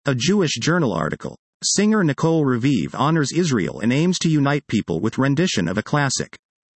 A Jewish Journal article. Singer Nicole Raviv honors Israel and aims to unite people with rendition of a classic.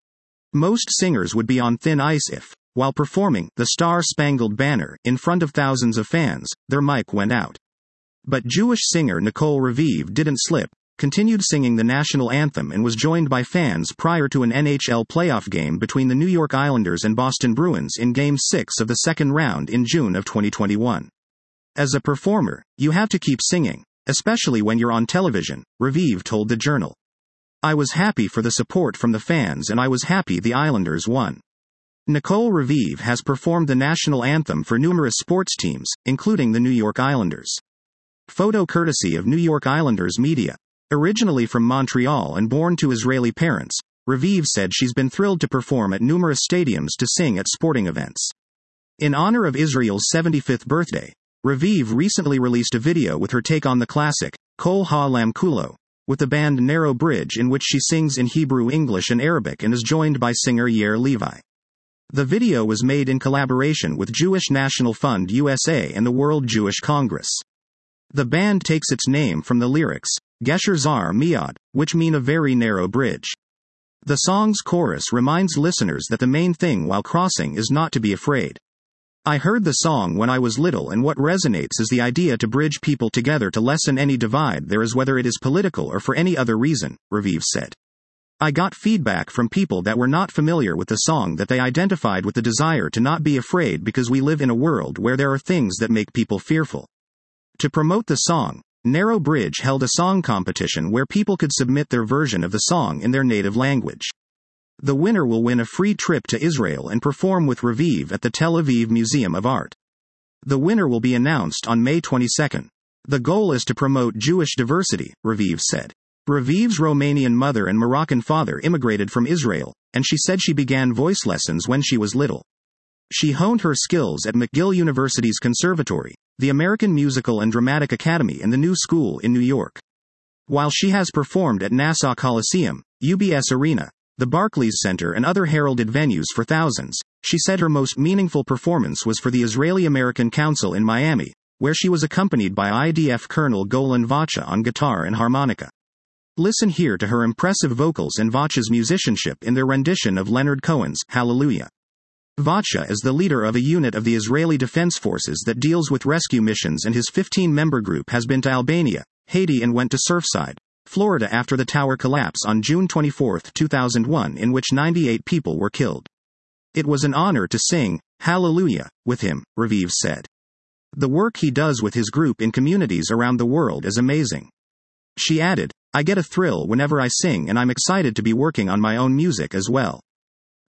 Most singers would be on thin ice if, while performing The Star-Spangled Banner in front of thousands of fans, their mic went out. But Jewish singer Nicole Raviv didn't slip, continued singing the national anthem and was joined by fans prior to an NHL playoff game between the New York Islanders and Boston Bruins in Game 6 of the second round in June of 2021. As a performer, you have to keep singing, especially when you're on television, Raviv told the Journal. I was happy for the support from the fans and I was happy the Islanders won. Nicole Raviv has performed the national anthem for numerous sports teams, including the New York Islanders. Photo courtesy of New York Islanders media. Originally from Montreal and born to Israeli parents, Raviv said she's been thrilled to perform at numerous stadiums to sing at sporting events. In honor of Israel's 75th birthday, Raviv recently released a video with her take on the classic, Kol Ha'olam Kulo, with the band Narrow Bridge, in which she sings in Hebrew, English and Arabic and is joined by singer Yair Levi. The video was made in collaboration with Jewish National Fund USA and the World Jewish Congress. The band takes its name from the lyrics, Gesher Zar Miyad, which mean a very narrow bridge. The song's chorus reminds listeners that the main thing while crossing is not to be afraid. I heard the song when I was little and what resonates is the idea to bridge people together to lessen any divide there is, whether it is political or for any other reason, Raviv said. I got feedback from people that were not familiar with the song that they identified with the desire to not be afraid because we live in a world where there are things that make people fearful. To promote the song, Narrow Bridge held a song competition where people could submit their version of the song in their native language. The winner will win a free trip to Israel and perform with Raviv at the Tel Aviv Museum of Art. The winner will be announced on May 22. The goal is to promote Jewish diversity, Raviv said. Raviv's Romanian mother and Moroccan father immigrated from Israel, and she said she began voice lessons when she was little. She honed her skills at McGill University's Conservatory, the American Musical and Dramatic Academy, and the New School in New York. While she has performed at Nassau Coliseum, UBS Arena, the Barclays Center and other heralded venues for thousands, she said her most meaningful performance was for the Israeli-American Council in Miami, where she was accompanied by IDF Colonel Golan Vacha on guitar and harmonica. Listen here to her impressive vocals and Vacha's musicianship in their rendition of Leonard Cohen's Hallelujah. Vacha is the leader of a unit of the Israeli Defense Forces that deals with rescue missions, and his 15-member group has been to Albania, Haiti and went to Surfside, Florida after the tower collapse on June 24, 2001, in which 98 people were killed. It was an honor to sing Hallelujah with him, Raviv said. The work he does with his group in communities around the world is amazing. She added, I get a thrill whenever I sing and I'm excited to be working on my own music as well.